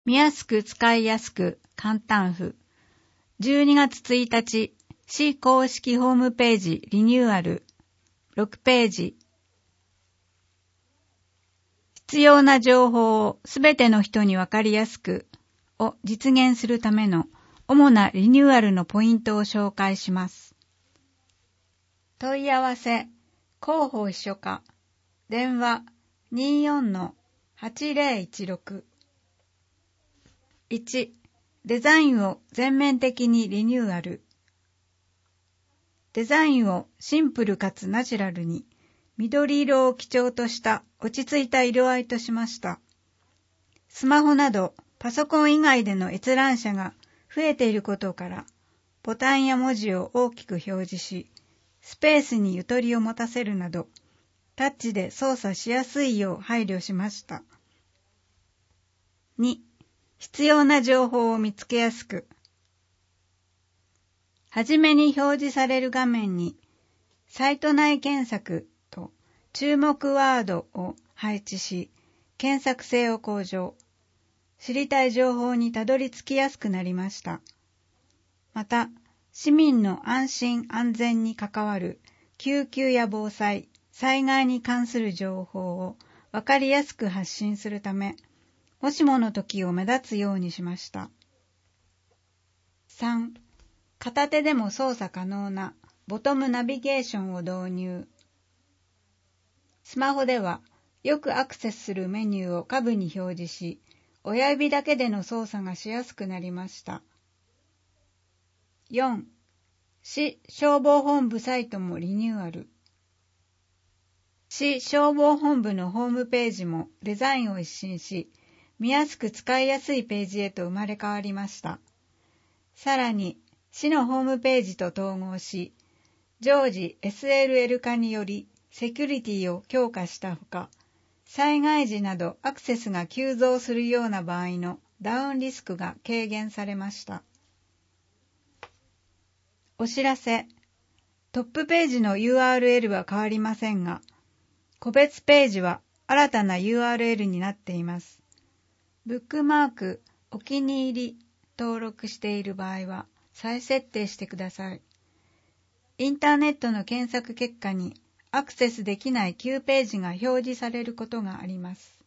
見やすく使いやすく簡単譜。12月1日、市公式ホームページリニューアル。6ページ。必要な情報をすべての人にわかりやすくを実現するための主なリニューアルのポイントを紹介します。問い合わせ、広報秘書課、電話 24-8016。1. デザインを全面的にリニューアル。デザインをシンプルかつナチュラルに、緑色を基調とした落ち着いた色合いとしました。スマホなどパソコン以外での閲覧者が増えていることから、ボタンや文字を大きく表示し、スペースにゆとりを持たせるなど、タッチで操作しやすいよう配慮しました。2. 必要な情報を見つけやすく。はじめに表示される画面に、サイト内検索と注目ワードを配置し、検索性を向上。知りたい情報にたどり着きやすくなりました。また、市民の安心安全に関わる救急や防災、災害に関する情報をわかりやすく発信するため、もしもの時を目立つようにしました。3. 片手でも操作可能なボトムナビゲーションを導入。スマホではよくアクセスするメニューを下部に表示し、親指だけでの操作がしやすくなりました。4. 市消防本部サイトもリニューアル。市消防本部のホームページもデザインを一新し、見やすく使いやすいページへと生まれ変わりました。さらに、市のホームページと統合し、常時 SLL 化によりセキュリティを強化したほか、災害時などアクセスが急増するような場合のダウンリスクが軽減されました。お知らせ。トップページの URL は変わりませんが、個別ページは新たな URL になっています。ブックマーク、お気に入り登録している場合は再設定してください。インターネットの検索結果にアクセスできない旧ページが表示されることがあります。